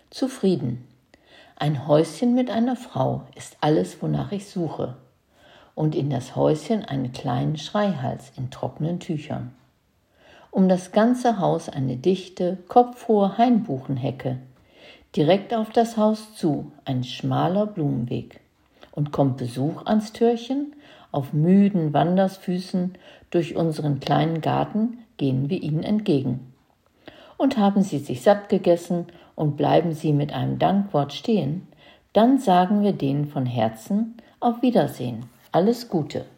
Zufrieden. Ein Häuschen mit einer Frau ist alles, wonach ich suche. Und in das Häuschen einen kleinen Schreihals in trockenen Tüchern. Um das ganze Haus eine dichte, kopfhohe Hainbuchenhecke. Direkt auf das Haus zu, ein schmaler Blumenweg. Und kommt Besuch ans Türchen, auf müden Wandersfüßen durch unseren kleinen Garten gehen wir ihnen entgegen. Und haben sie sich satt gegessen und bleiben sie mit einem Dankwort stehen, dann sagen wir denen von Herzen auf Wiedersehen, alles Gute.